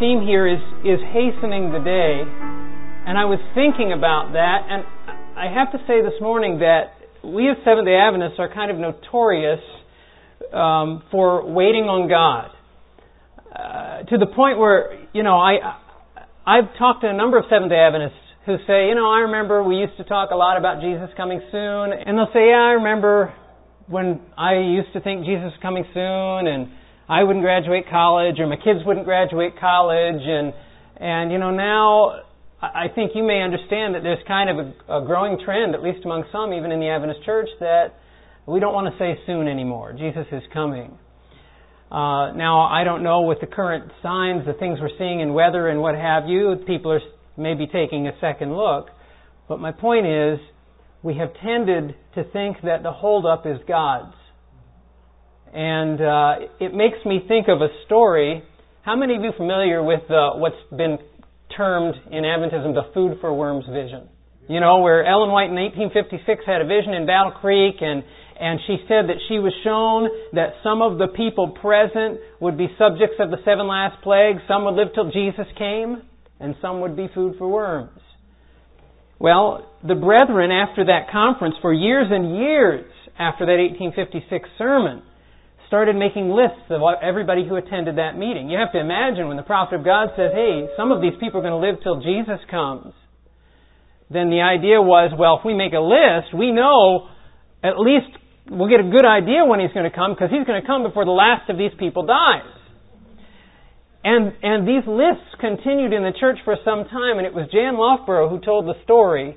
theme here is hastening the day. And I was thinking about that, and I have to say this morning that we as Seventh-day Adventists are kind of notorious for waiting on God. To the point where, I've talked to a number of Seventh-day Adventists who say, I remember we used to talk a lot about Jesus coming soon. And they'll say, I remember when I used to think Jesus was coming soon, and I wouldn't graduate college, or my kids wouldn't graduate college. And now I think you may understand that there's kind of a growing trend, at least among some, even in the Adventist Church, that we don't want to say soon anymore. Jesus is coming. Now, I don't know with the current signs, the things we're seeing in weather and what have you, people are maybe taking a second look. But my point is, we have tended to think that the holdup is God's. And it makes me think of a story. How many of you are familiar with what's been termed in Adventism the food for worms vision? Where Ellen White in 1856 had a vision in Battle Creek, and she said that she was shown that some of the people present would be subjects of the 7 last plagues, some would live till Jesus came, and some would be food for worms. Well, the brethren, after that conference, for years and years after that 1856 sermon, started making lists of everybody who attended that meeting. You have to imagine when the prophet of God says, hey, some of these people are going to live till Jesus comes, then the idea was, well, if we make a list, we know at least we'll get a good idea when He's going to come, because He's going to come before the last of these people dies. And these lists continued in the church for some time, and it was Jan Loughborough who told the story.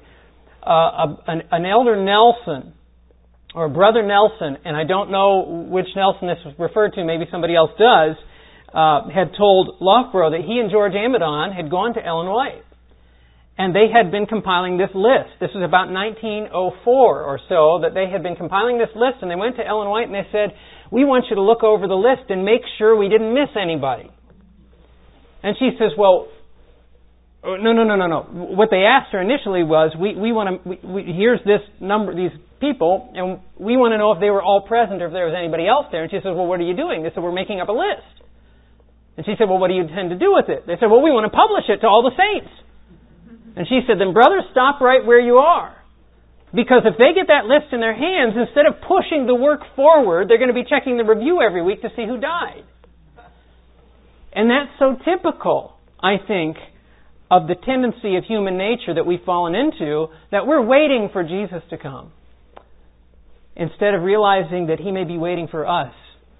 An elder Nelson, or Brother Nelson, and I don't know which Nelson this was referred to, maybe somebody else does, had told Loughborough that he and George Amidon had gone to Ellen White. And they had been compiling this list. This was about 1904 or so that they had been compiling this list, and they went to Ellen White and they said, we want you to look over the list and make sure we didn't miss anybody. And she says, well, no. What they asked her initially was, here's this number, these people, and we want to know if they were all present or if there was anybody else there. And she says, well, what are you doing? They said, we're making up a list. And she said, well, what do you intend to do with it? They said, well, we want to publish it to all the saints. And she said, then brothers, stop right where you are. Because if they get that list in their hands, instead of pushing the work forward, they're going to be checking the review every week to see who died. And that's so typical, I think, of the tendency of human nature that we've fallen into, that we're waiting for Jesus to come, instead of realizing that He may be waiting for us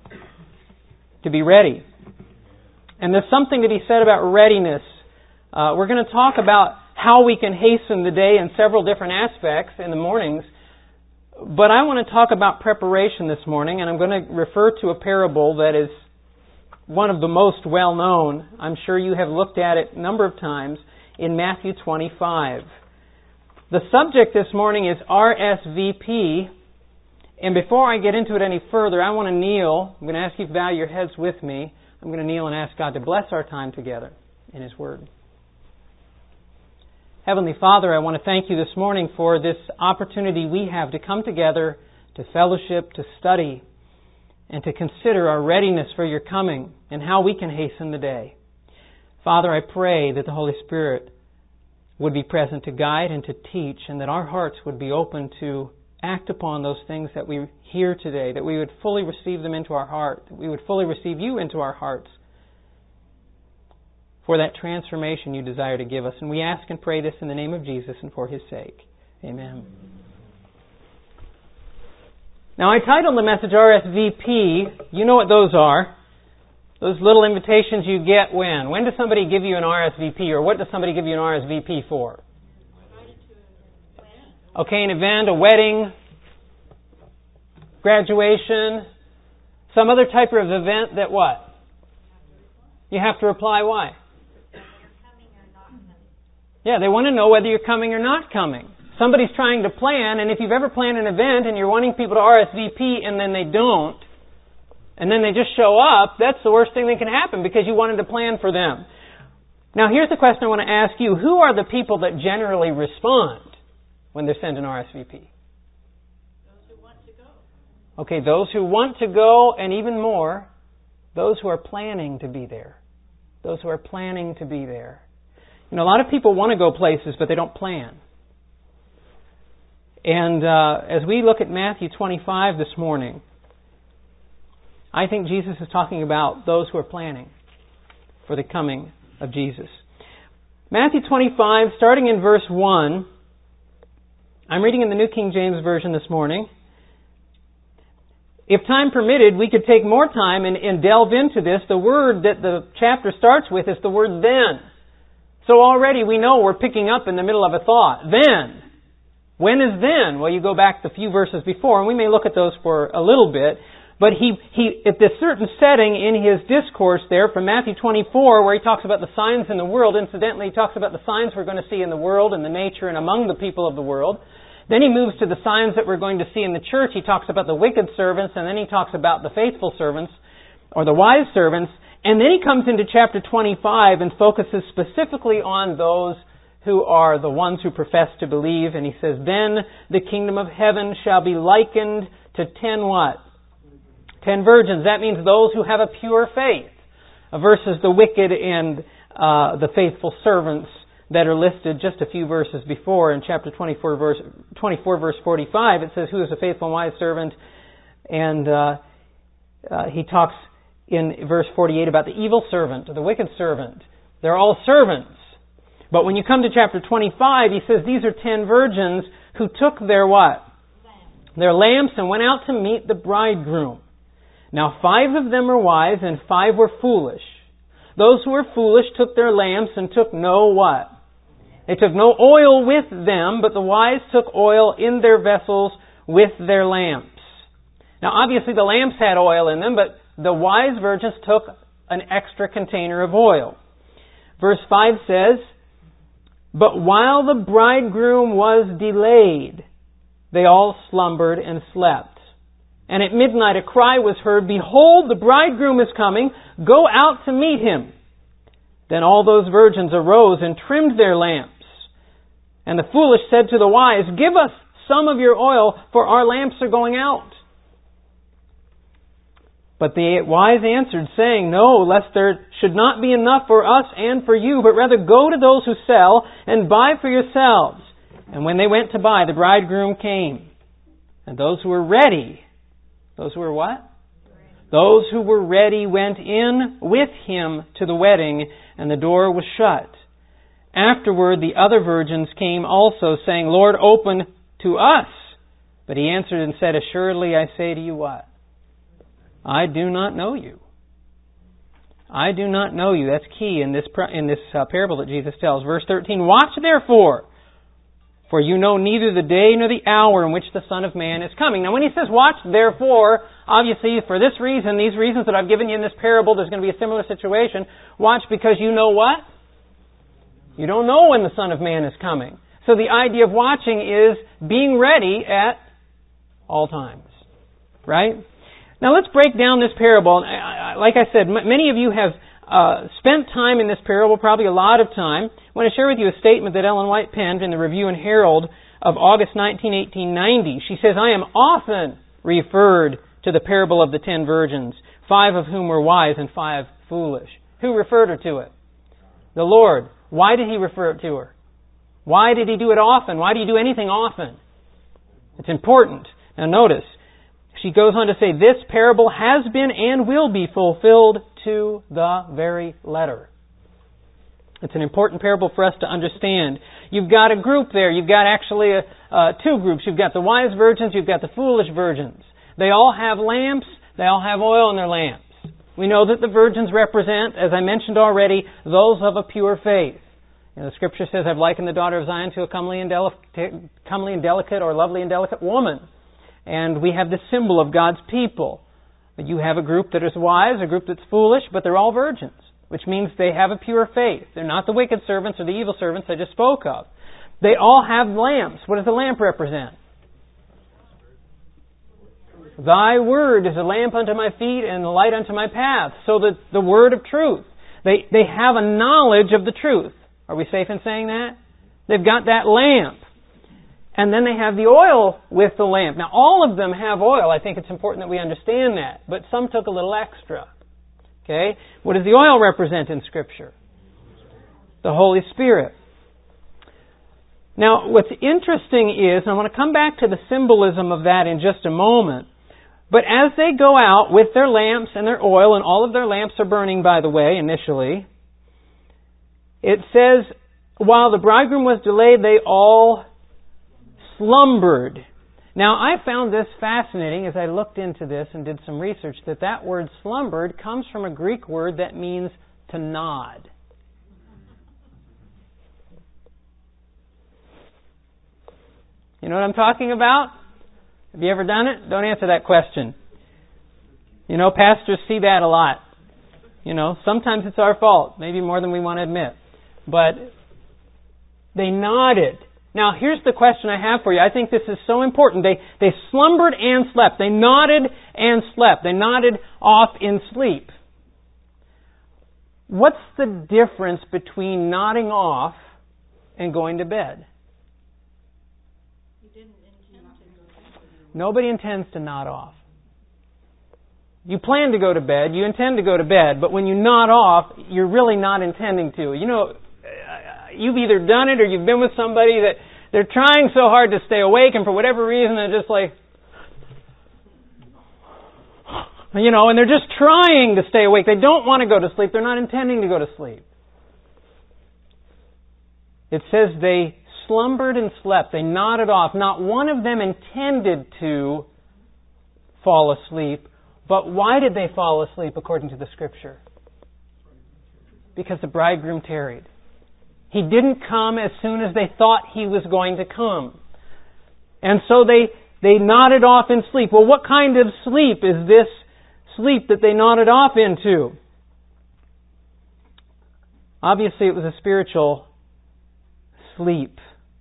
to be ready. And there's something to be said about readiness. We're going to talk about how we can hasten the day in several different aspects in the mornings. But I want to talk about preparation this morning, and I'm going to refer to a parable that is one of the most well-known. I'm sure you have looked at it a number of times in Matthew 25. The subject this morning is RSVP, and before I get into it any further, I want to kneel. I'm going to ask you to bow your heads with me. I'm going to kneel and ask God to bless our time together in His Word. Heavenly Father, I want to thank You this morning for this opportunity we have to come together, to fellowship, to study, and to consider our readiness for Your coming and how we can hasten the day. Father, I pray that the Holy Spirit would be present to guide and to teach, and that our hearts would be open to act upon those things that we hear today, that we would fully receive them into our heart, that we would fully receive You into our hearts for that transformation You desire to give us. And we ask and pray this in the name of Jesus and for His sake. Amen. Now, I titled the message RSVP. You know what those are. Those little invitations you get when? When does somebody give you an RSVP, or what does somebody give you an RSVP for? Okay, an event, a wedding, graduation, some other type of event that what? You have to reply why? Yeah, they want to know whether you're coming or not coming. Somebody's trying to plan, and if you've ever planned an event and you're wanting people to RSVP and then they don't, and then they just show up, that's the worst thing that can happen because you wanted to plan for them. Now, here's the question I want to ask you. Who are the people that generally respond when they're sent an RSVP? Those who want to go. Okay, those who want to go, and even more, those who are planning to be there. Those who are planning to be there. A lot of people want to go places, but they don't plan. And as we look at Matthew 25 this morning, I think Jesus is talking about those who are planning for the coming of Jesus. Matthew 25, starting in verse 1. I'm reading in the New King James Version this morning. If time permitted, we could take more time and delve into this. The word that the chapter starts with is the word then. So already we know we're picking up in the middle of a thought. Then. When is then? Well, you go back the few verses before, and we may look at those for a little bit. But he at this certain setting in his discourse there from Matthew 24, where he talks about the signs in the world, incidentally, he talks about the signs we're going to see in the world and the nature and among the people of the world. Then he moves to the signs that we're going to see in the church. He talks about the wicked servants, and then he talks about the faithful servants, or the wise servants. And then he comes into chapter 25 and focuses specifically on those who are the ones who profess to believe. And he says, then the kingdom of heaven shall be likened to 10 what? 10 virgins. That means those who have a pure faith, versus the wicked and the faithful servants that are listed just a few verses before. In chapter 24, verse 45, it says, who is a faithful and wise servant? And he talks in verse 48 about the evil servant, or the wicked servant. They're all servants. But when you come to chapter 25, he says these are 10 virgins who took their what? Their lamps and went out to meet the bridegroom. Now 5 of them were wise and 5 were foolish. Those who were foolish took their lamps and took no what? They took no oil with them, but the wise took oil in their vessels with their lamps. Now obviously the lamps had oil in them, but the wise virgins took an extra container of oil. Verse 5 says, but while the bridegroom was delayed, they all slumbered and slept. And at midnight a cry was heard, behold, the bridegroom is coming, go out to meet him. Then all those virgins arose and trimmed their lamps. And the foolish said to the wise, give us some of your oil, for our lamps are going out. But the wise answered, saying, no, lest there should not be enough for us and for you, but rather go to those who sell and buy for yourselves. And when they went to buy, the bridegroom came. And those who were ready, those who were what? Those who were ready went in with him to the wedding, and the door was shut. Afterward, the other virgins came also, saying, Lord, open to us. But he answered and said, assuredly I say to you what? I do not know you. I do not know you. That's key in this parable that Jesus tells. Verse 13, watch therefore, for you know neither the day nor the hour in which the Son of Man is coming. Now when he says watch therefore, obviously for this reason, these reasons that I've given you in this parable, there's going to be a similar situation. Watch because you know what? You don't know when the Son of Man is coming. So the idea of watching is being ready at all times. Right? Now let's break down this parable. Like I said, many of you have spent time in this parable, probably a lot of time. I want to share with you a statement that Ellen White penned in the Review and Herald of August 19, 1890. She says, I am often referred to the parable of the 10 virgins, 5 of whom were wise and 5 foolish. Who referred her to it? The Lord. Why did He refer it to her? Why did He do it often? Why do you do anything often? It's important. Now notice, she goes on to say, this parable has been and will be fulfilled to the very letter. It's an important parable for us to understand. You've got a group there. You've got actually 2 groups. You've got the wise virgins. You've got the foolish virgins. They all have lamps. They all have oil in their lamps. We know that the virgins represent, as I mentioned already, those of a pure faith. The Scripture says, I've likened the daughter of Zion to a comely and delicate or lovely and delicate woman. And we have the symbol of God's people. But you have a group that is wise, a group that's foolish, but they're all virgins, which means they have a pure faith. They're not the wicked servants or the evil servants I just spoke of. They all have lamps. What does the lamp represent? Thy word is a lamp unto my feet and a light unto my path. So the word of truth. They have a knowledge of the truth. Are we safe in saying that? They've got that lamp. And then they have the oil with the lamp. Now all of them have oil. I think it's important that we understand that. But some took a little extra. Okay? What does the oil represent in Scripture? The Holy Spirit. Now, what's interesting is, and I want to come back to the symbolism of that in just a moment, but as they go out with their lamps and their oil, and all of their lamps are burning, by the way, initially, it says, while the bridegroom was delayed, they all slumbered. Now, I found this fascinating as I looked into this and did some research, that word slumbered comes from a Greek word that means to nod. You know what I'm talking about? Have you ever done it? Don't answer that question. You know, pastors see that a lot. You know, sometimes it's our fault, maybe more than we want to admit. But they nodded. Now, here's the question I have for you. I think this is so important. They slumbered and slept. They nodded and slept. They nodded off in sleep. What's the difference between nodding off and going to bed? You didn't intend to go to bed. Nobody intends to nod off. You plan to go to bed, you intend to go to bed, but when you nod off, you're really not intending to. You know, you've either done it or you've been with somebody that they're trying so hard to stay awake, and for whatever reason they're just like, you know, and they're just trying to stay awake. They don't want to go to sleep. They're not intending to go to sleep. It says they slumbered and slept. They nodded off. Not one of them intended to fall asleep. But why did they fall asleep according to the Scripture? Because the bridegroom tarried. He didn't come as soon as they thought He was going to come. And so they nodded off in sleep. Well, what kind of sleep is this sleep that they nodded off into? Obviously, it was a spiritual sleep.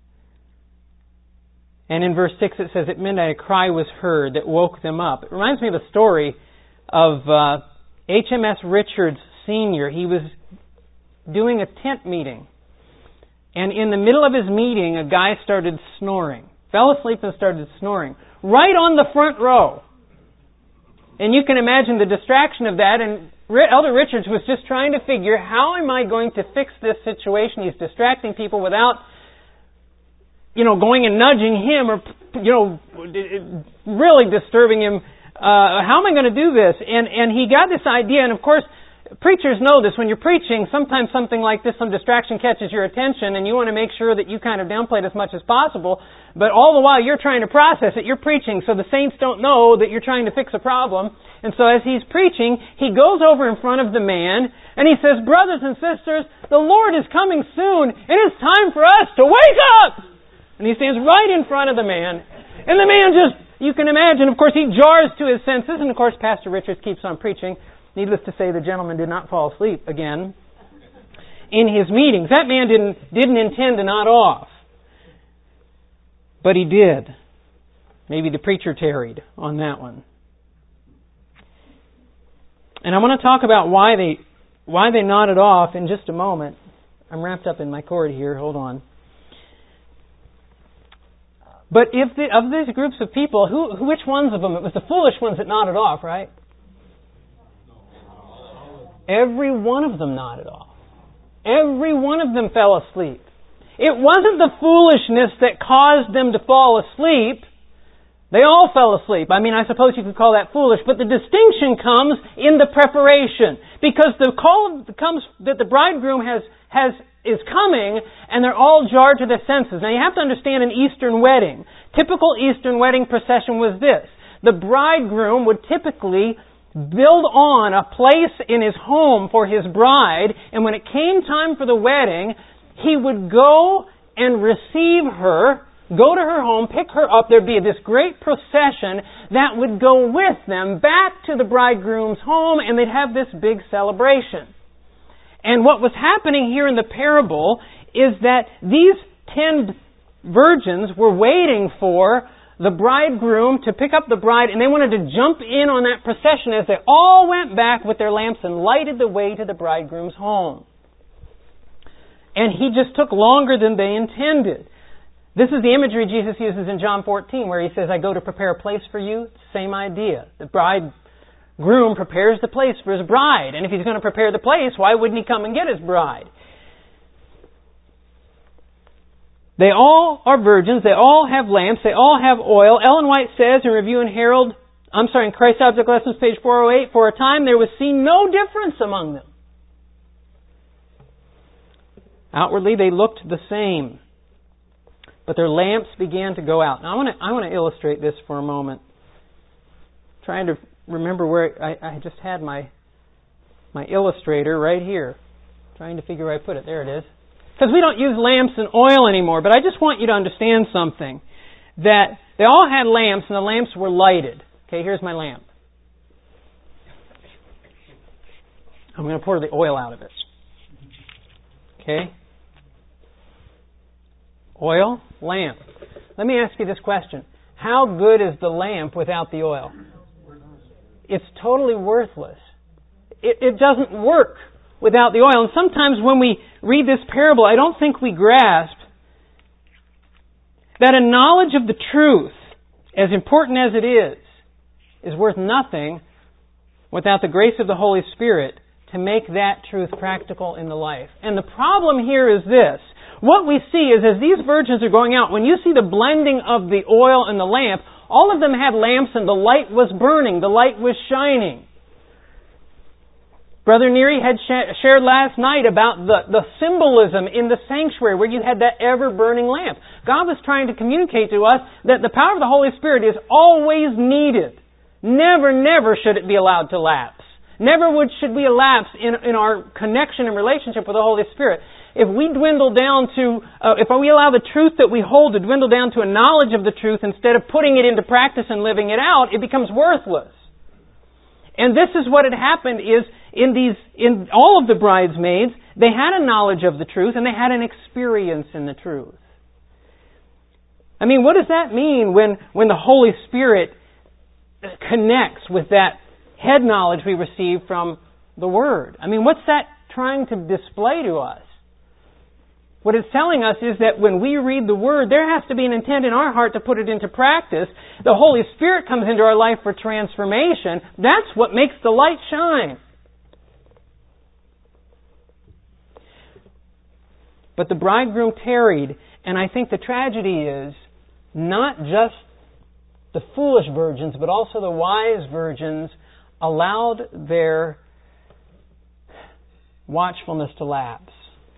And in verse 6 it says, at midnight a cry was heard that woke them up. It reminds me of a story of HMS Richards Sr. He was doing a tent meeting. And in the middle of his meeting, a guy started snoring. Fell asleep and started snoring. Right on the front row. And you can imagine the distraction of that. And Elder Richards was just trying to figure, how am I going to fix this situation? He's distracting people without, going and nudging him or, really disturbing him. How am I going to do this? And he got this idea, and of course, preachers know this. When you're preaching, sometimes something like this, some distraction catches your attention, and you want to make sure that you kind of downplay it as much as possible. But all the while, you're trying to process it. You're preaching, so the saints don't know that you're trying to fix a problem. And so as he's preaching, he goes over in front of the man, and he says, brothers and sisters, the Lord is coming soon, and it's time for us to wake up! And he stands right in front of the man. And the man just, you can imagine, of course, he jars to his senses. And of course, Pastor Richards keeps on preaching. Needless to say, the gentleman did not fall asleep again in his meetings. That man didn't intend to nod off. But he did. Maybe the preacher tarried on that one. And I want to talk about why they nodded off in just a moment. I'm wrapped up in my cord here. Hold on. But of these groups of people, which ones of them? It was the foolish ones that nodded off, right? Every one of them nodded off. Every one of them fell asleep. It wasn't the foolishness that caused them to fall asleep. They all fell asleep. I mean, I suppose you could call that foolish, but the distinction comes in the preparation. Because the call comes that the bridegroom is coming, and they're all jarred to their senses. Now you have to understand an Eastern wedding. Typical Eastern wedding procession was this. The bridegroom would typically build on a place in his home for his bride, and when it came time for the wedding, he would go and receive her, go to her home, pick her up. There'd be this great procession that would go with them back to the bridegroom's home, and they'd have this big celebration. And what was happening here in the parable is that these 10 virgins were waiting for the bridegroom to pick up the bride, and they wanted to jump in on that procession as they all went back with their lamps and lighted the way to the bridegroom's home. And he just took longer than they intended. This is the imagery Jesus uses in John 14, where he says, I go to prepare a place for you. It's the same idea. The bride groom prepares the place for his bride. And if he's going to prepare the place, why wouldn't he come and get his bride? They all are virgins. They all have lamps. They all have oil. Ellen White says in Review and Herald, in Christ Object Lessons, page 408, for a time there was seen no difference among them. Outwardly, they looked the same, but their lamps began to go out. Now, I want to illustrate this for a moment. Trying to remember where I just had my illustrator right here. Trying to figure where I put it. There it is. Because we don't use lamps and oil anymore, but I just want you to understand something. That they all had lamps, and the lamps were lighted. Okay, here's my lamp. I'm going to pour the oil out of it. Okay? Oil, lamp. Let me ask you this question. How good is the lamp without the oil? It's totally worthless. It doesn't work without the oil. And sometimes when we read this parable, I don't think we grasp that a knowledge of the truth, as important as it is worth nothing without the grace of the Holy Spirit to make that truth practical in the life. And the problem here is this. What we see is as these virgins are going out, when you see the blending of the oil and the lamp, all of them had lamps and the light was burning, the light was shining. Brother Neary had shared last night about the symbolism in the sanctuary where you had that ever-burning lamp. God was trying to communicate to us that the power of the Holy Spirit is always needed. Never should it be allowed to lapse. Never should we lapse in our connection and relationship with the Holy Spirit. If we dwindle down to, if we allow the truth that we hold to dwindle down to a knowledge of the truth instead of putting it into practice and living it out, it becomes worthless. And this is what had happened is in all of the bridesmaids, they had a knowledge of the truth and they had an experience in the truth. I mean, what does that mean when the Holy Spirit connects with that head knowledge we receive from the Word? I mean, what's that trying to display to us? What it's telling us is that when we read the Word, there has to be an intent in our heart to put it into practice. The Holy Spirit comes into our life for transformation. That's what makes the light shine. But the bridegroom tarried, and I think the tragedy is not just the foolish virgins, but also the wise virgins allowed their watchfulness to lapse.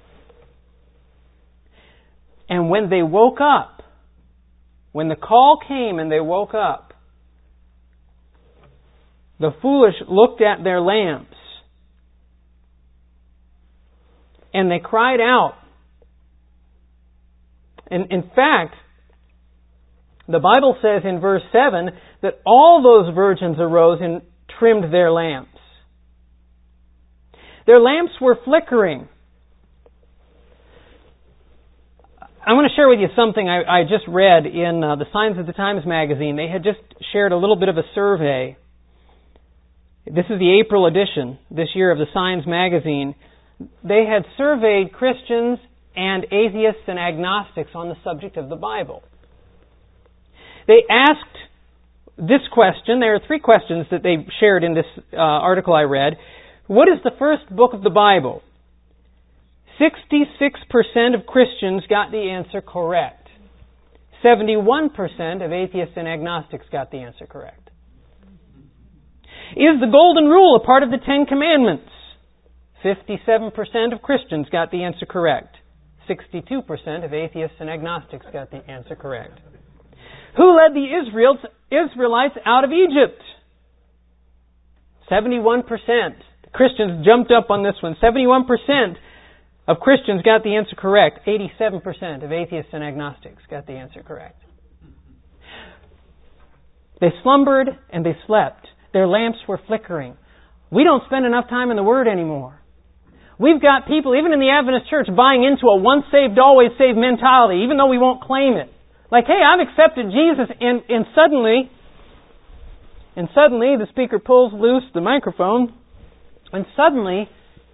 And when they woke up, when the call came and they woke up, the foolish looked at their lamps and they cried out. And in fact, the Bible says in verse 7 that all those virgins arose and trimmed their lamps. Their lamps were flickering. I want to share with you something I just read in the Signs of the Times magazine. They had just shared a little bit of a survey. This is the April edition this year of the Signs magazine. They had surveyed Christians and atheists and agnostics on the subject of the Bible. They asked this question. There are 3 questions that they shared in this article I read. What is the first book of the Bible? 66% of Christians got the answer correct. 71% of atheists and agnostics got the answer correct. Is the Golden Rule a part of the 10 Commandments? 57% of Christians got the answer correct. 62% of atheists and agnostics got the answer correct. Who led the Israelites out of Egypt? 71%. Christians jumped up on this one. 71% of Christians got the answer correct. 87% of atheists and agnostics got the answer correct. They slumbered and they slept. Their lamps were flickering. We don't spend enough time in the Word anymore. We've got people, even in the Adventist Church, buying into a once saved, always saved mentality, even though we won't claim it. Like, hey, I've accepted Jesus, and suddenly the speaker pulls loose the microphone, and suddenly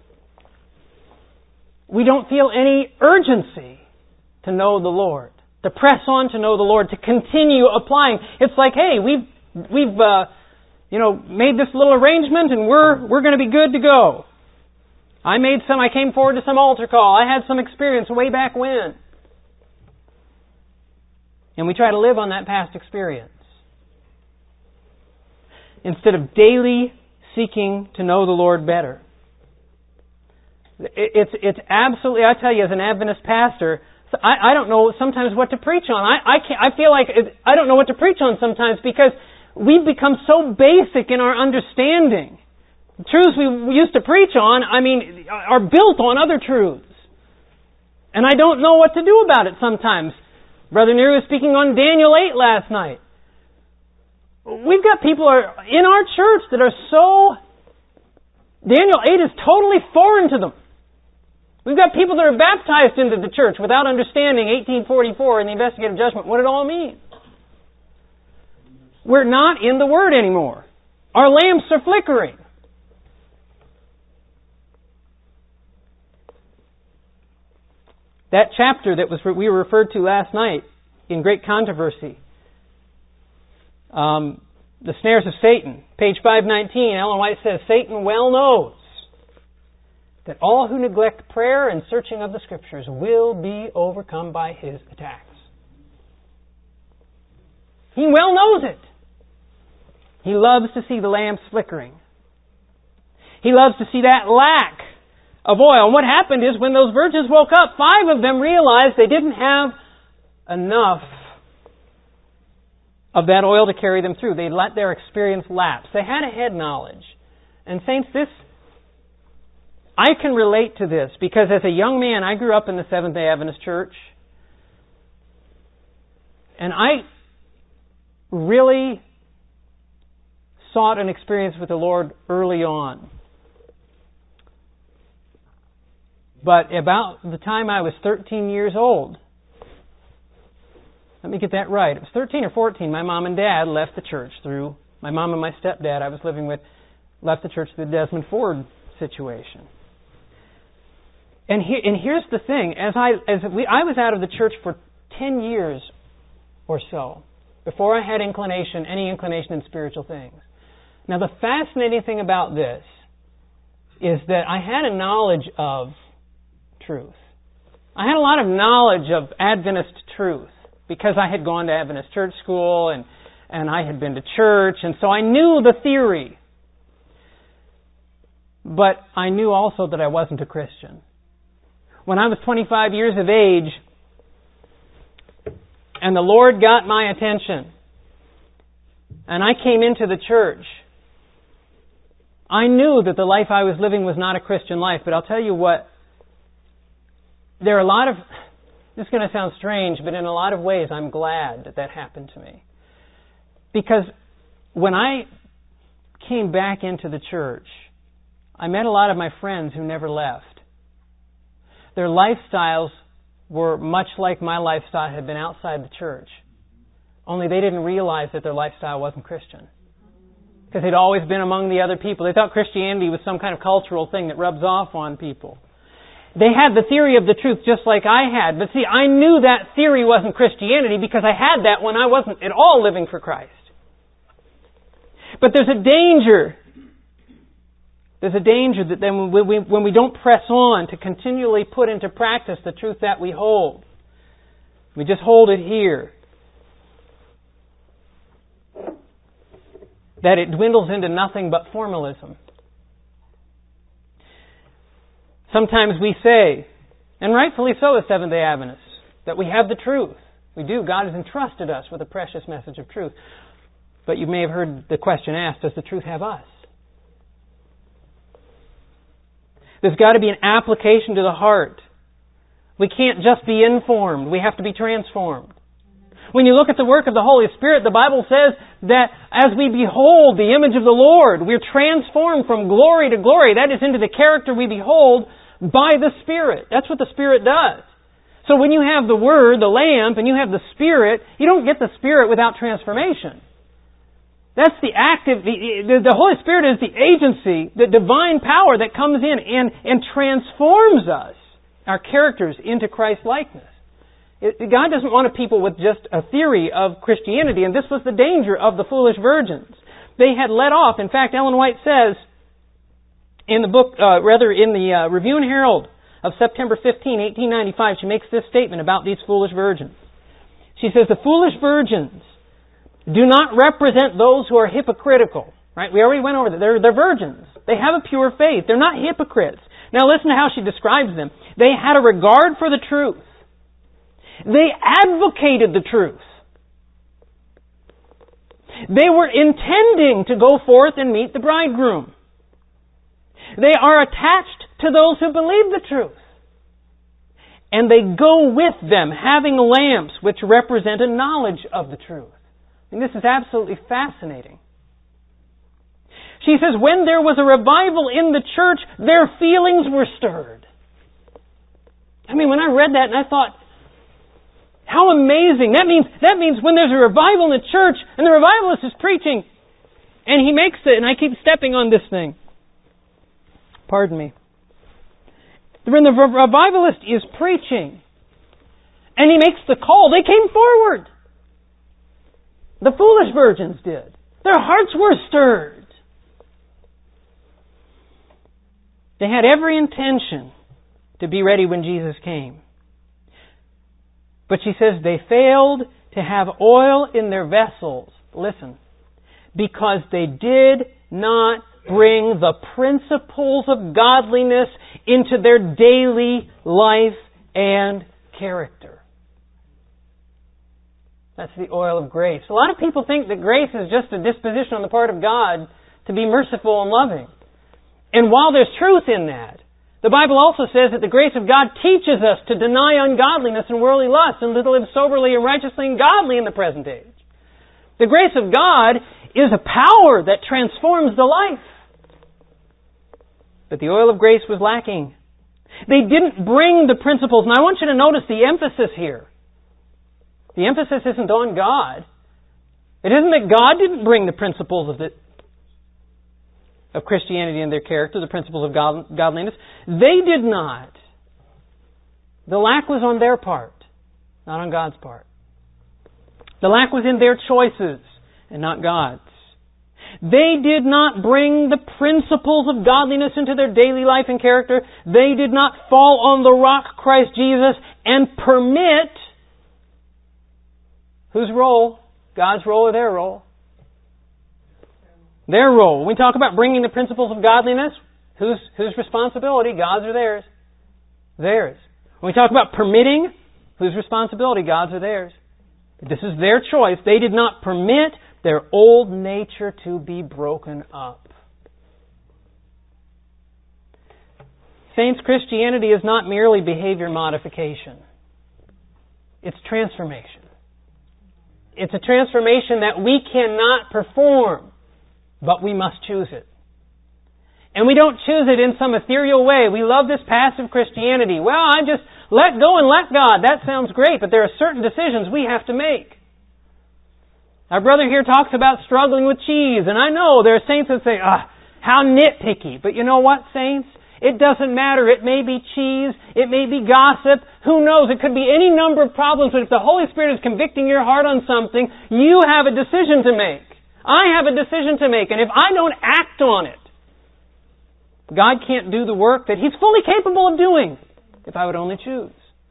we don't feel any urgency to know the Lord, to press on to know the Lord, to continue applying. It's like, hey, we've made this little arrangement and we're going to be good to go. I came forward to some altar call. I had some experience way back when. And we try to live on that past experience, instead of daily seeking to know the Lord better. It's absolutely, I tell you, as an Adventist pastor, I don't know sometimes what to preach on. I feel like I don't know what to preach on sometimes because we've become so basic in our understanding. The truths we used to preach on, are built on other truths. And I don't know what to do about it sometimes. Brother Neary was speaking on Daniel 8 last night. We've got people in our church that are so... Daniel 8 is totally foreign to them. We've got people that are baptized into the church without understanding 1844 and the investigative judgment, what it all means. We're not in the Word anymore. Our lamps are flickering. That chapter that we were referred to last night in Great Controversy, The Snares of Satan, page 519, Ellen White says, Satan well knows that all who neglect prayer and searching of the Scriptures will be overcome by his attacks. He well knows it. He loves to see the lamps flickering. He loves to see that lack of oil. And what happened is when those virgins woke up, 5 of them realized they didn't have enough of that oil to carry them through. They let their experience lapse. They had a head knowledge. And saints, I can relate to this because as a young man, I grew up in the Seventh-day Adventist Church. And I really sought an experience with the Lord early on. But about the time I was 13 years old, let me get that right. It was 13 or 14. My mom and dad left the church through, my mom and my stepdad I was living with, left the church through the Desmond Ford situation. And here's the thing. I was out of the church for 10 years or so before I had any inclination in spiritual things. Now the fascinating thing about this is that I had a knowledge of truth. I had a lot of knowledge of Adventist truth because I had gone to Adventist church school and I had been to church, and so I knew the theory. But I knew also that I wasn't a Christian. When I was 25 years of age and the Lord got my attention and I came into the church, I knew that the life I was living was not a Christian life. But I'll tell you what, there are a lot of, this is going to sound strange, but in a lot of ways I'm glad that happened to me. Because when I came back into the church, I met a lot of my friends who never left. Their lifestyles were much like my lifestyle had been outside the church. Only they didn't realize that their lifestyle wasn't Christian. Because they'd always been among the other people. They thought Christianity was some kind of cultural thing that rubs off on people. They had the theory of the truth just like I had. But see, I knew that theory wasn't Christianity because I had that when I wasn't at all living for Christ. But there's a danger. There's a danger that then when we don't press on to continually put into practice the truth that we hold, we just hold it here, that it dwindles into nothing but formalism. Sometimes we say, and rightfully so as Seventh-day Adventists, that we have the truth. We do. God has entrusted us with a precious message of truth. But you may have heard the question asked, does the truth have us? There's got to be an application to the heart. We can't just be informed. We have to be transformed. When you look at the work of the Holy Spirit, the Bible says that as we behold the image of the Lord, we're transformed from glory to glory. That is into the character we behold by the Spirit. That's what the Spirit does. So when you have the Word, the lamp, and you have the Spirit, you don't get the Spirit without transformation. That's the active, the Holy Spirit is the agency, the divine power that comes in and transforms us, our characters, into Christ-likeness. God doesn't want a people with just a theory of Christianity, and this was the danger of the foolish virgins. they had let off. In fact, Ellen White says in the book, in the Review and Herald of September 15, 1895, she makes this statement about these foolish virgins. She says, the foolish virgins do not represent those who are hypocritical. Right? We already went over that. They're virgins. They have a pure faith. They're not hypocrites. Now listen to how she describes them. They had a regard for the truth. They advocated the truth. They were intending to go forth and meet the bridegroom. They are attached to those who believe the truth. And they go with them, having lamps which represent a knowledge of the truth. And this is absolutely fascinating. She says, when there was a revival in the church, their feelings were stirred. I mean, when I read that and I thought, how amazing. That means when there's a revival in the church and the revivalist is preaching and he makes it, and I keep stepping on this thing. Pardon me. When the revivalist is preaching and he makes the call, they came forward. The foolish virgins did. Their hearts were stirred. They had every intention to be ready when Jesus came. But she says they failed to have oil in their vessels. Listen. Because they did not bring the principles of godliness into their daily life and character. That's the oil of grace. A lot of people think that grace is just a disposition on the part of God to be merciful and loving. And while there's truth in that, the Bible also says that the grace of God teaches us to deny ungodliness and worldly lust and to live soberly and righteously and godly in the present age. The grace of God is a power that transforms the life. But the oil of grace was lacking. They didn't bring the principles. And I want you to notice the emphasis here. The emphasis isn't on God. It isn't that God didn't bring the principles of Christianity in their character, the principles of godliness. They did not. The lack was on their part, not on God's part. The lack was in their choices and not God's. They did not bring the principles of godliness into their daily life and character. They did not fall on the rock, Christ Jesus, and permit whose role? God's role or their role? Their role. When we talk about bringing the principles of godliness, whose responsibility? God's or theirs? Theirs. When we talk about permitting, whose responsibility? God's or theirs? This is their choice. They did not permit their old nature to be broken up. Saints, Christianity is not merely behavior modification. It's transformation. It's a transformation that we cannot perform, but we must choose it. And we don't choose it in some ethereal way. We love this passive Christianity. Well, I just let go and let God. That sounds great, but there are certain decisions we have to make. Our brother here talks about struggling with cheese, and I know there are saints that say, how nitpicky. But you know what, saints? It doesn't matter. It may be cheese. It may be gossip. Who knows? It could be any number of problems, but if the Holy Spirit is convicting your heart on something, you have a decision to make. I have a decision to make, and if I don't act on it, God can't do the work that He's fully capable of doing if I would only choose.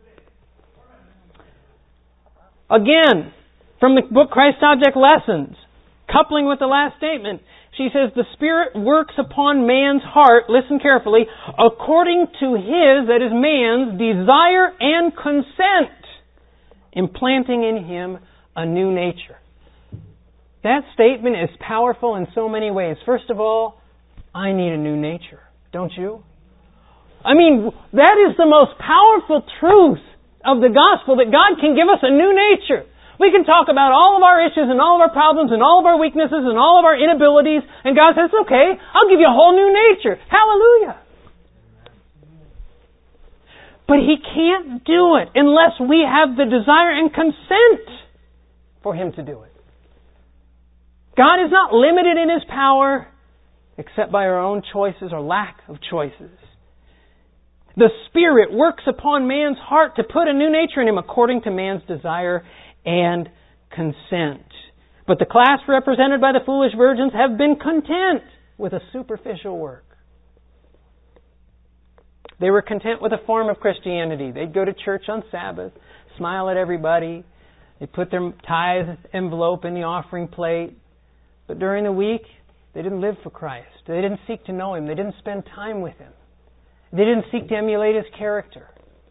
Again, from the book Christ Object Lessons, coupling with the last statement, she says, the Spirit works upon man's heart, listen carefully, according to His, that is man's, desire and consent, implanting in him a new nature. That statement is powerful in so many ways. First of all, I need a new nature. Don't you? I mean, that is the most powerful truth of the gospel, that God can give us a new nature. We can talk about all of our issues and all of our problems and all of our weaknesses and all of our inabilities, and God says, okay, I'll give you a whole new nature. Hallelujah. But He can't do it unless we have the desire and consent for Him to do it. God is not limited in His power except by our own choices or lack of choices. The Spirit works upon man's heart to put a new nature in him according to man's desire and consent. But the class represented by the foolish virgins have been content with a superficial work. They were content with a form of Christianity. They'd go to church on Sabbath, smile at everybody. They'd put their tithe envelope in the offering plate. But during the week, they didn't live for Christ. They didn't seek to know Him. They didn't spend time with Him. They didn't seek to emulate His character.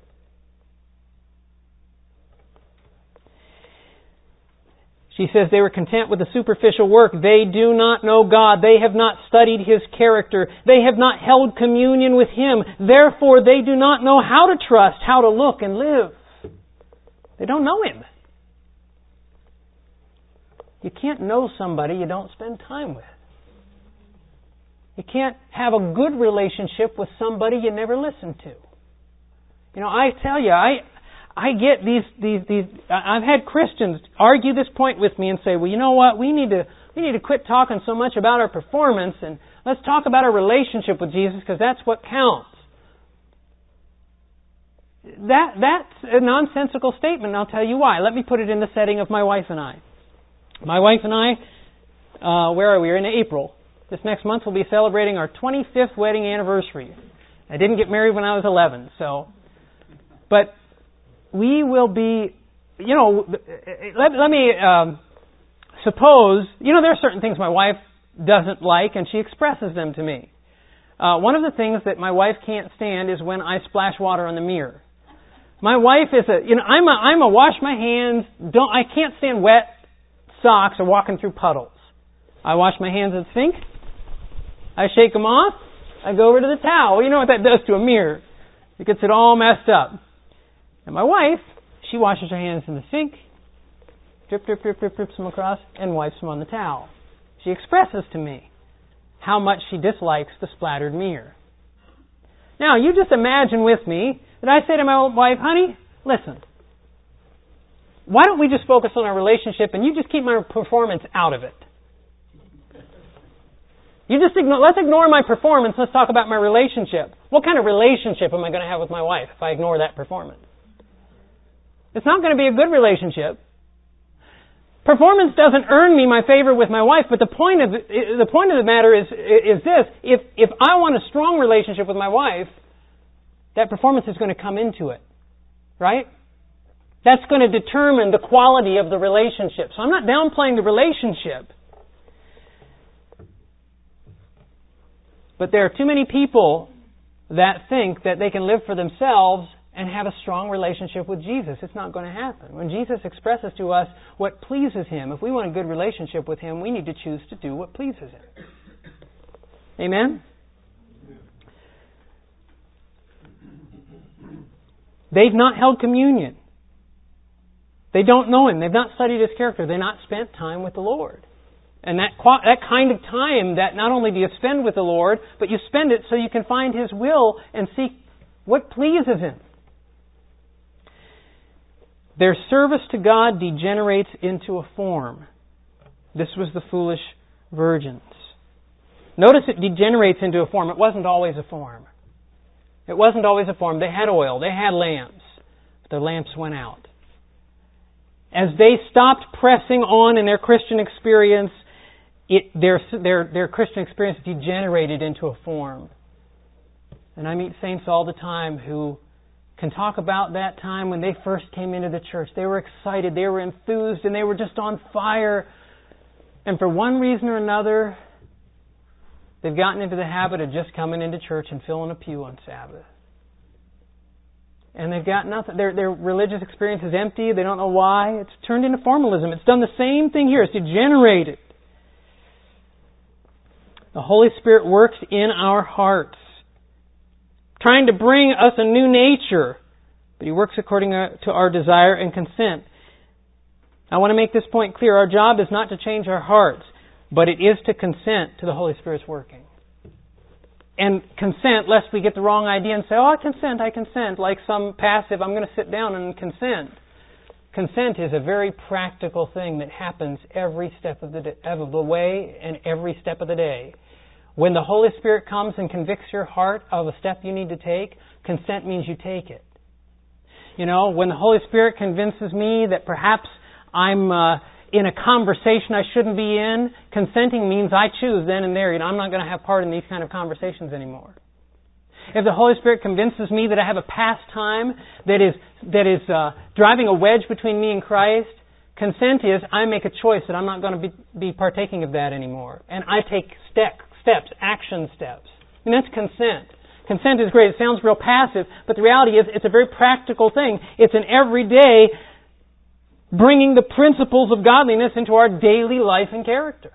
She says they were content with the superficial work. They do not know God. They have not studied His character. They have not held communion with Him. Therefore, they do not know how to trust, how to look and live. They don't know Him. You can't know somebody you don't spend time with. You can't have a good relationship with somebody you never listen to. You know, I tell you, I get these. I've had Christians argue this point with me and say, "Well, you know what? We need to quit talking so much about our performance and let's talk about our relationship with Jesus because that's what counts." That's a nonsensical statement, and I'll tell you why. Let me put it in the setting of my wife and I. My wife and I, where are we? We're in April. This next month we'll be celebrating our 25th wedding anniversary. I didn't get married when I was 11, but we will be, you know, let me suppose, you know, there are certain things my wife doesn't like and she expresses them to me. One of the things that my wife can't stand is when I splash water on the mirror. My wife is I'm a wash my hands, I can't stand wet socks or walking through puddles. I wash my hands at the sink, I shake them off, I go over to the towel. You know what that does to a mirror? It gets it all messed up. And my wife, she washes her hands in the sink, drip, drip, drip, drip, drips them across, and wipes them on the towel. She expresses to me how much she dislikes the splattered mirror. Now, you just imagine with me that I say to my wife, "Honey, listen, why don't we just focus on our relationship and you just keep my performance out of it? Let's ignore my performance, let's talk about my relationship. What kind of relationship am I going to have with my wife if I ignore that performance? It's not going to be a good relationship. Performance doesn't earn me my favor with my wife, but the point of the matter is this. If I want a strong relationship with my wife, that performance is going to come into it. Right? That's going to determine the quality of the relationship. So I'm not downplaying the relationship. But there are too many people that think that they can live for themselves and have a strong relationship with Jesus. It's not going to happen. When Jesus expresses to us what pleases Him, if we want a good relationship with Him, we need to choose to do what pleases Him. Amen? They've not held communion. They don't know Him. They've not studied His character. They've not spent time with the Lord. And that kind of time that not only do you spend with the Lord, but you spend it so you can find His will and seek what pleases Him. Their service to God degenerates into a form. This was the foolish virgins. Notice it degenerates into a form. It wasn't always a form. It wasn't always a form. They had oil. They had lamps. But their lamps went out. As they stopped pressing on in their Christian experience, their Christian experience degenerated into a form. And I meet saints all the time who can talk about that time when they first came into the church. They were excited, they were enthused, and they were just on fire. And for one reason or another, they've gotten into the habit of just coming into church and filling a pew on Sabbath. And they've got nothing. Their religious experience is empty. They don't know why. It's turned into formalism. It's done the same thing here. It's degenerated. The Holy Spirit works in our hearts, trying to bring us a new nature, but He works according to our desire and consent. I want to make this point clear. Our job is not to change our hearts, but it is to consent to the Holy Spirit's working. And consent, lest we get the wrong idea and say, "Oh, I consent," like some passive, I'm going to sit down and consent. Consent is a very practical thing that happens every step of the way and every step of the day. When the Holy Spirit comes and convicts your heart of a step you need to take, consent means you take it. You know, when the Holy Spirit convinces me that perhaps I'm in a conversation I shouldn't be in, consenting means I choose then and there, I'm not going to have part in these kind of conversations anymore. If the Holy Spirit convinces me that I have a pastime that is driving a wedge between me and Christ, consent is I make a choice that I'm not going to be partaking of that anymore. And I take steps, action steps. And that's consent. Consent is great. It sounds real passive, but the reality is it's a very practical thing. It's an everyday bringing the principles of godliness into our daily life and character.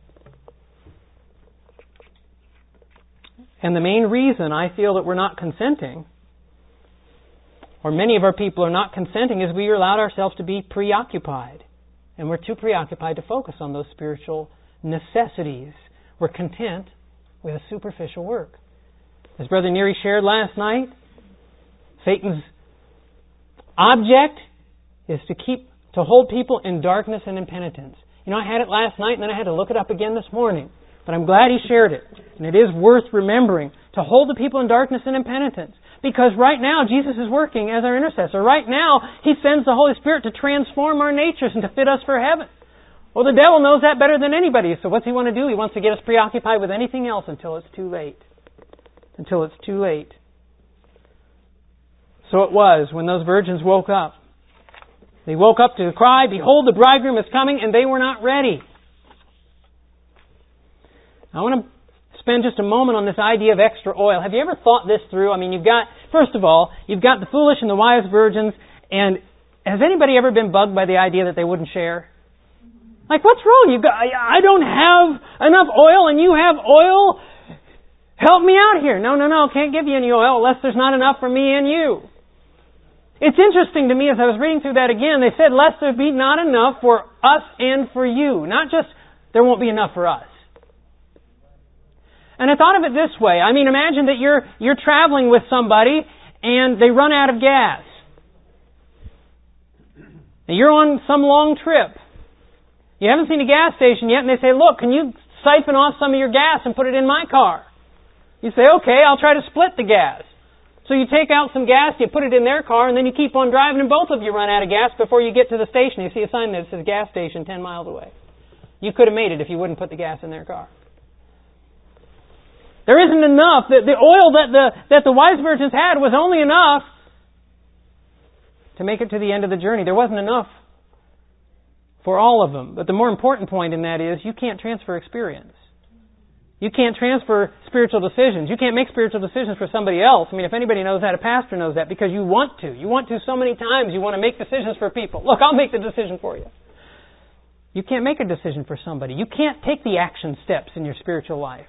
And the main reason I feel that we're not consenting, or many of our people are not consenting, is we allowed ourselves to be preoccupied. And we're too preoccupied to focus on those spiritual necessities. We're content with a superficial work. As Brother Neary shared last night, Satan's object is to hold people in darkness and impenitence. I had it last night and then I had to look it up again this morning. But I'm glad he shared it. And it is worth remembering to hold the people in darkness and impenitence. Because right now, Jesus is working as our intercessor. Right now, He sends the Holy Spirit to transform our natures and to fit us for heaven. Well, the devil knows that better than anybody. So what's he want to do? He wants to get us preoccupied with anything else until it's too late. Until it's too late. So it was when those virgins woke up. They woke up to the cry, "Behold, the bridegroom is coming," and they were not ready. I want to spend just a moment on this idea of extra oil. Have you ever thought this through? First of all, you've got the foolish and the wise virgins, and has anybody ever been bugged by the idea that they wouldn't share? Like, what's wrong? I don't have enough oil and you have oil? Help me out here. No, can't give you any oil unless there's not enough for me and you. It's interesting to me as I was reading through that again, they said, lest there be not enough for us and for you. Not just, there won't be enough for us. And I thought of it this way. Imagine that you're traveling with somebody and they run out of gas. And you're on some long trip. You haven't seen a gas station yet and they say, "Look, can you siphon off some of your gas and put it in my car?" You say, "Okay, I'll try to split the gas." So you take out some gas, you put it in their car, and then you keep on driving and both of you run out of gas before you get to the station. You see a sign that says gas station 10 miles away. You could have made it if you wouldn't put the gas in their car. There isn't enough. The oil that the wise virgins had was only enough to make it to the end of the journey. There wasn't enough for all of them. But the more important point in that is you can't transfer experience. You can't transfer spiritual decisions. You can't make spiritual decisions for somebody else. If anybody knows that, a pastor knows that because you want to. You want to so many times. You want to make decisions for people. Look, I'll make the decision for you. You can't make a decision for somebody. You can't take the action steps in your spiritual life.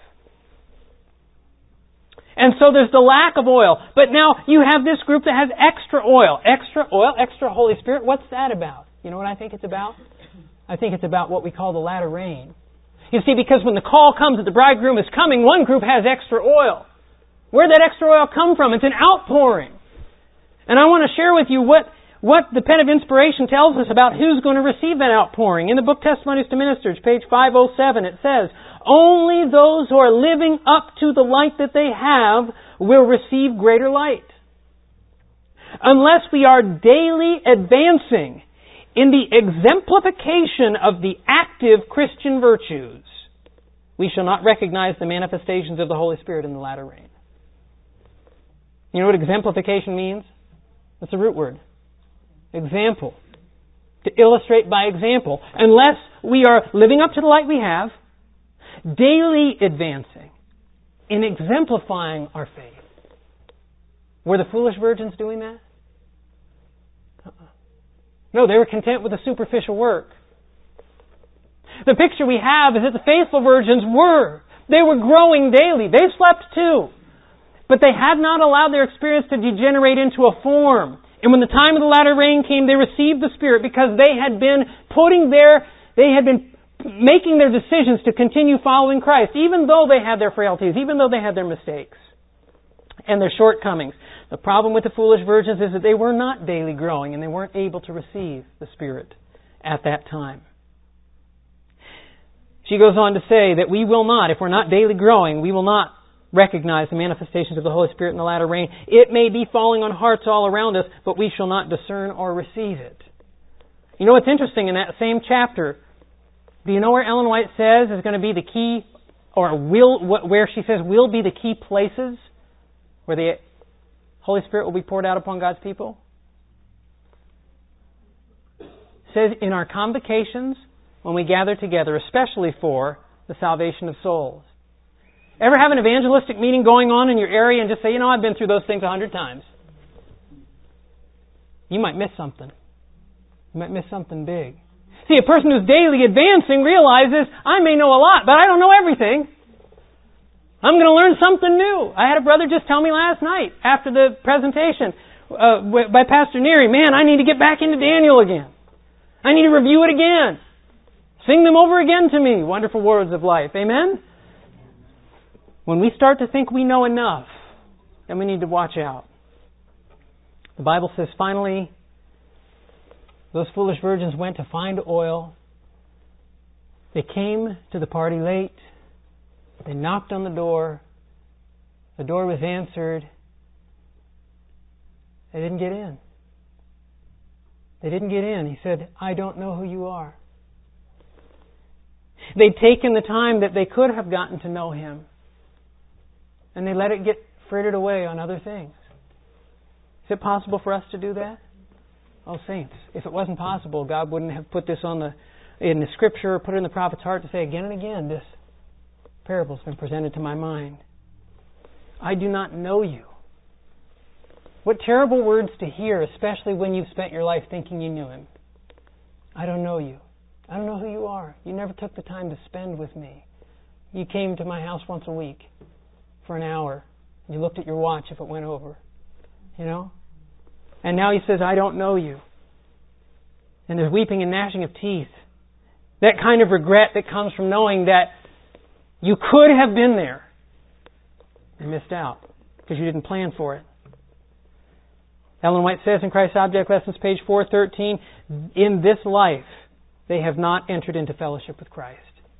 And so there's the lack of oil. But now you have this group that has extra oil. Extra oil, extra Holy Spirit. What's that about? You know what I think it's about? I think it's about what we call the latter rain. You see, because when the call comes that the bridegroom is coming, one group has extra oil. Where did that extra oil come from? It's an outpouring. And I want to share with you what the pen of inspiration tells us about who's going to receive that outpouring. In the book Testimonies to Ministers, page 507, it says, "Only those who are living up to the light that they have will receive greater light. Unless we are daily advancing in the exemplification of the active Christian virtues, we shall not recognize the manifestations of the Holy Spirit in the latter rain." You know what exemplification means? That's a root word. Example. To illustrate by example. Unless we are living up to the light we have, daily advancing in exemplifying our faith. Were the foolish virgins doing that? No, they were content with the superficial work. The picture we have is that the faithful virgins were. They were growing daily. They slept too. But they had not allowed their experience to degenerate into a form. And when the time of the latter rain came, they received the Spirit because they had been making their decisions to continue following Christ, even though they had their frailties, even though they had their mistakes and their shortcomings. The problem with the foolish virgins is that they were not daily growing and they weren't able to receive the Spirit at that time. She goes on to say that we will not, if we're not daily growing, we will not recognize the manifestations of the Holy Spirit in the latter rain. It may be falling on hearts all around us, but we shall not discern or receive it. You know what's interesting in that same chapter Do you know where Ellen White says is going to be the key, or where she says will be the key places where the Holy Spirit will be poured out upon God's people? It says in our convocations when we gather together, especially for the salvation of souls. Ever have an evangelistic meeting going on in your area and just say, I've been through those things 100 times? You might miss something. You might miss something big. See, a person who's daily advancing realizes, I may know a lot, but I don't know everything. I'm going to learn something new. I had a brother just tell me last night after the presentation by Pastor Neary, man, I need to get back into Daniel again. I need to review it again. Sing them over again to me. Wonderful words of life. Amen? When we start to think we know enough, then we need to watch out. The Bible says, finally, those foolish virgins went to find oil. They came to the party late. They knocked on the door. The door was answered. They didn't get in. They didn't get in. He said, I don't know who you are. They'd taken the time that they could have gotten to know Him, and they let it get frittered away on other things. Is it possible for us to do that? Oh, saints, if it wasn't possible, God wouldn't have put this in the Scripture or put it in the prophet's heart to say again and again, this parable's been presented to my mind. I do not know you. What terrible words to hear, especially when you've spent your life thinking you knew Him. I don't know you. I don't know who you are. You never took the time to spend with me. You came to my house once a week for an hour. You looked at your watch if it went over. And now He says, I don't know you. And there's weeping and gnashing of teeth. That kind of regret that comes from knowing that you could have been there and missed out because you didn't plan for it. Ellen White says in Christ's Object Lessons, page 413, in this life, they have not entered into fellowship with Christ.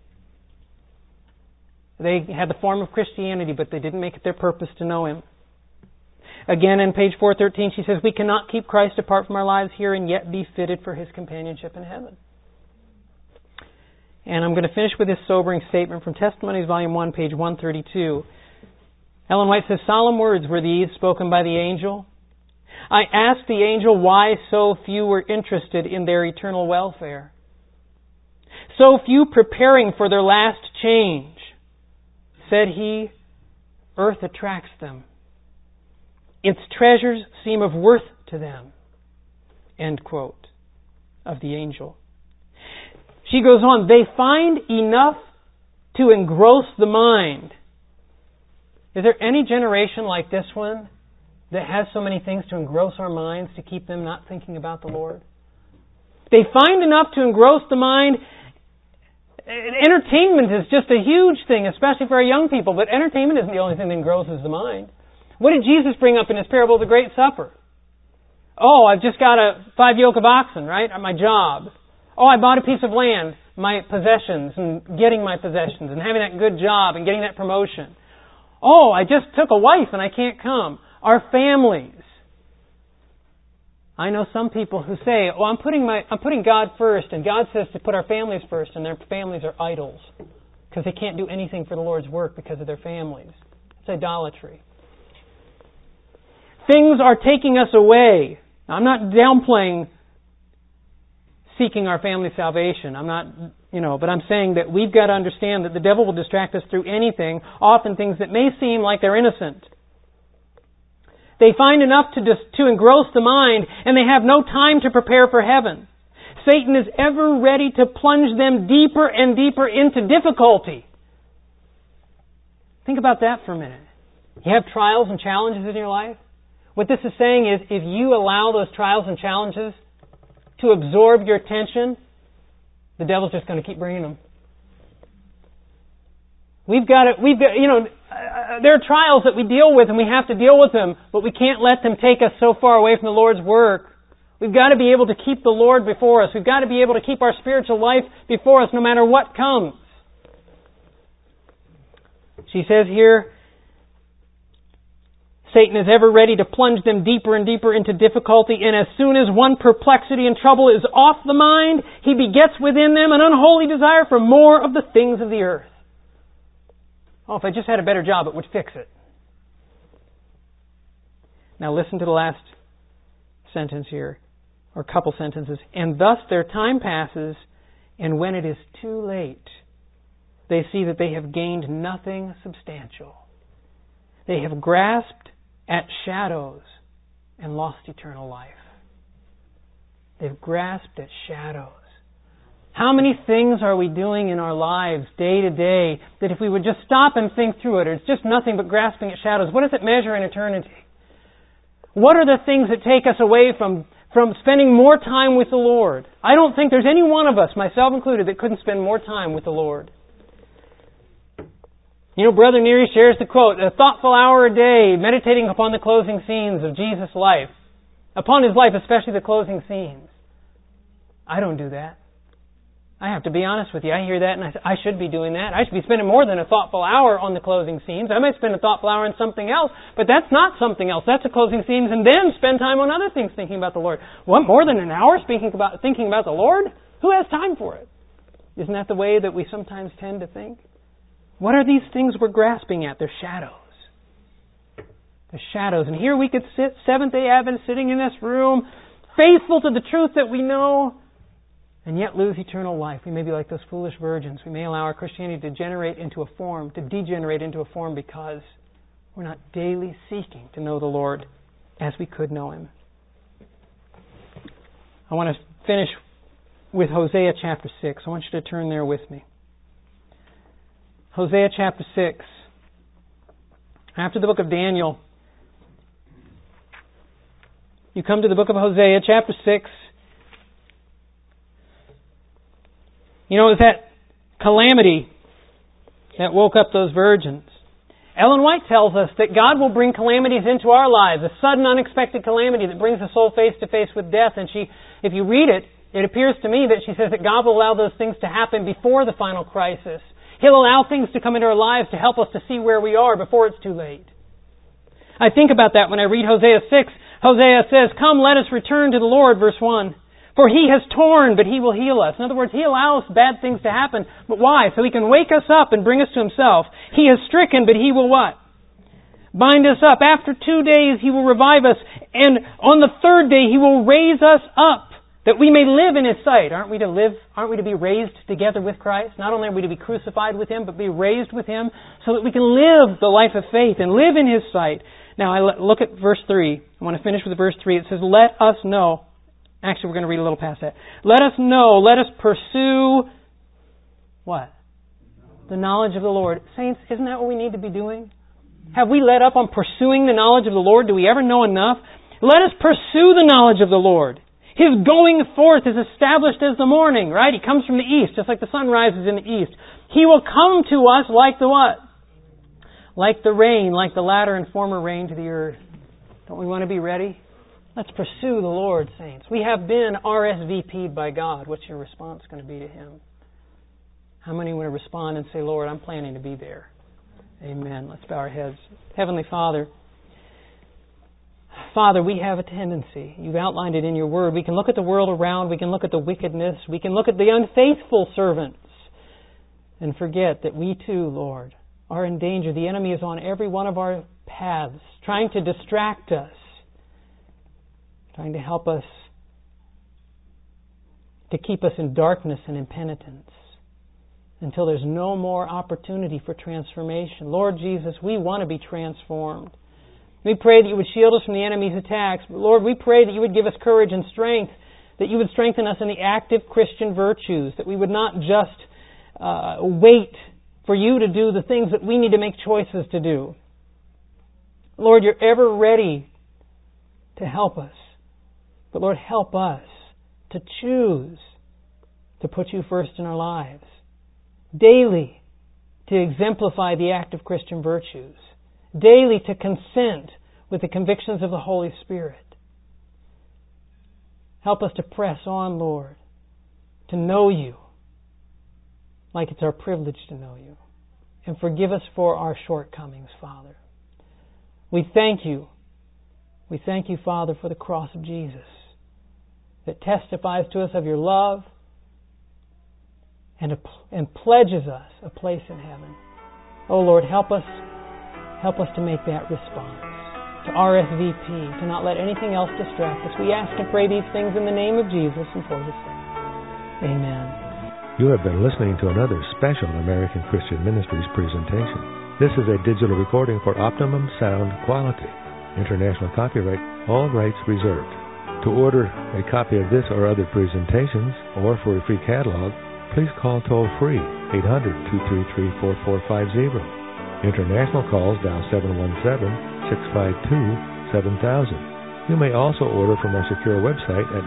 They had the form of Christianity, but they didn't make it their purpose to know Him. Again, in page 413, she says, we cannot keep Christ apart from our lives here and yet be fitted for His companionship in heaven. And I'm going to finish with this sobering statement from Testimonies, Volume 1, page 132. Ellen White says, solemn words were these spoken by the angel. I asked the angel why so few were interested in their eternal welfare. So few preparing for their last change. Said he, earth attracts them. Its treasures seem of worth to them. End quote of the angel. She goes on, they find enough to engross the mind. Is there any generation like this one that has so many things to engross our minds to keep them not thinking about the Lord? They find enough to engross the mind. Entertainment is just a huge thing, especially for our young people, but entertainment isn't the only thing that engrosses the mind. What did Jesus bring up in His parable of the Great Supper? Oh, I've just got 5 yoke of oxen, right, at my job. Oh, I bought a piece of land, my possessions, and getting my possessions, and having that good job, and getting that promotion. Oh, I just took a wife and I can't come. Our families. I know some people who say, oh, I'm putting God first, and God says to put our families first, and their families are idols, because they can't do anything for the Lord's work because of their families. It's idolatry. Things are taking us away. Now, I'm not downplaying seeking our family salvation. I'm not, but I'm saying that we've got to understand that the devil will distract us through anything, often things that may seem like they're innocent. They find enough to engross the mind, and they have no time to prepare for heaven. Satan is ever ready to plunge them deeper and deeper into difficulty. Think about that for a minute. You have trials and challenges in your life. What this is saying is, if you allow those trials and challenges to absorb your attention, the devil's just going to keep bringing them. There are trials that we deal with, and we have to deal with them, but we can't let them take us so far away from the Lord's work. We've got to be able to keep the Lord before us. We've got to be able to keep our spiritual life before us no matter what comes. She says here, Satan is ever ready to plunge them deeper and deeper into difficulty, and as soon as one perplexity and trouble is off the mind, he begets within them an unholy desire for more of the things of the earth. Oh, if I just had a better job, it would fix it. Now listen to the last sentence here, or couple sentences. And thus their time passes, and when it is too late, they see that they have gained nothing substantial. They have grasped at shadows and lost eternal life. They've grasped at shadows. How many things are we doing in our lives day to day that if we would just stop and think through it, it's just nothing but grasping at shadows? What does it measure in eternity? What are the things that take us away from spending more time with the Lord? I don't think there's any one of us, myself included, that couldn't spend more time with the Lord. You know, Brother Neary shares the quote, a thoughtful hour a day, meditating upon the closing scenes of Jesus' life. Upon His life, especially the closing scenes. I don't do that. I have to be honest with you. I hear that and I should be doing that. I should be spending more than a thoughtful hour on the closing scenes. I might spend a thoughtful hour on something else, but that's not something else. That's the closing scenes, and then spend time on other things thinking about the Lord. What, more than an hour thinking about the Lord? Who has time for it? Isn't that the way that we sometimes tend to think? What are these things we're grasping at? They're shadows. They're shadows. And here we could sit, Seventh-day Adventists, sitting in this room, faithful to the truth that we know, and yet lose eternal life. We may be like those foolish virgins. We may allow our Christianity to degenerate into a form because we're not daily seeking to know the Lord as we could know Him. I want to finish with Hosea chapter 6. I want you to turn there with me. Hosea chapter 6. After the book of Daniel, you come to the book of Hosea chapter 6. You know, it was that calamity that woke up those virgins. Ellen White tells us that God will bring calamities into our lives, a sudden, unexpected calamity that brings the soul face to face with death. And if you read it, it appears to me that she says that God will allow those things to happen before the final crisis. He'll allow things to come into our lives to help us to see where we are before it's too late. I think about that when I read Hosea 6. Hosea says, "Come, let us return to the Lord," verse 1. "For He has torn, but He will heal us." In other words, He allows bad things to happen. But why? So He can wake us up and bring us to Himself. "He has stricken, but He will" what? "Bind us up. After 2 days He will revive us. And on the third day He will raise us up, that we may live in His sight." Aren't we to be raised together with Christ? Not only are we to be crucified with Him, but be raised with Him so that we can live the life of faith and live in His sight. Now, look at verse 3. I want to finish with verse 3. It says, "Let us know." Actually, we're going to read a little past that. "Let us know, let us pursue," what? "The knowledge of the Lord." Saints, isn't that what we need to be doing? Have we let up on pursuing the knowledge of the Lord? Do we ever know enough? Let us pursue the knowledge of the Lord. His going forth is established as the morning, right? He comes from the east, just like the sun rises in the east. He will come to us like the what? Like the rain, like the latter and former rain to the earth. Don't we want to be ready? Let's pursue the Lord, saints. We have been RSVP'd by God. What's your response going to be to Him? How many want to respond and say, "Lord, I'm planning to be there"? Amen. Let's bow our heads. Heavenly Father, we have a tendency. You've outlined it in your Word. We can look at the world around. We can look at the wickedness. We can look at the unfaithful servants and forget that we too, Lord, are in danger. The enemy is on every one of our paths, trying to distract us, trying to help us, to keep us in darkness and impenitence until there's no more opportunity for transformation. Lord Jesus, we want to be transformed. We pray that You would shield us from the enemy's attacks. But Lord, we pray that You would give us courage and strength, that You would strengthen us in the active Christian virtues, that we would not just wait for You to do the things that we need to make choices to do. Lord, You're ever ready to help us. But Lord, help us to choose to put You first in our lives. Daily to exemplify the active Christian virtues. Daily to consent with the convictions of the Holy Spirit. Help us to press on, Lord, to know You like it's our privilege to know You. And forgive us for our shortcomings, Father. We thank you. We thank you, Father, for the cross of Jesus that testifies to us of your love and pledges us a place in heaven. Oh Lord, help us to make that response, to RSVP, to not let anything else distract us. We ask and pray these things in the name of Jesus and for His sake. Amen. You have been listening to another special American Christian Ministries presentation. This is a digital recording for optimum sound quality. International copyright, all rights reserved. To order a copy of this or other presentations, or for a free catalog, please call toll-free 800-233-4450. International calls dial 717-652-7000. You may also order from our secure website at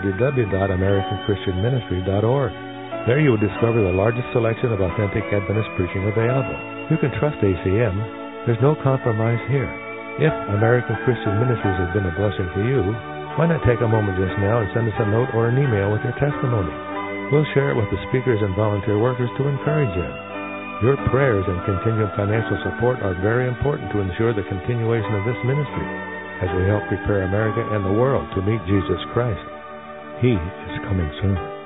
www.americanchristianministry.org. There you will discover the largest selection of authentic Adventist preaching available. You can trust ACM. There's no compromise here. If American Christian Ministries has been a blessing to you, why not take a moment just now and send us a note or an email with your testimony? We'll share it with the speakers and volunteer workers to encourage them. Your prayers and continued financial support are very important to ensure the continuation of this ministry as we help prepare America and the world to meet Jesus Christ. He is coming soon.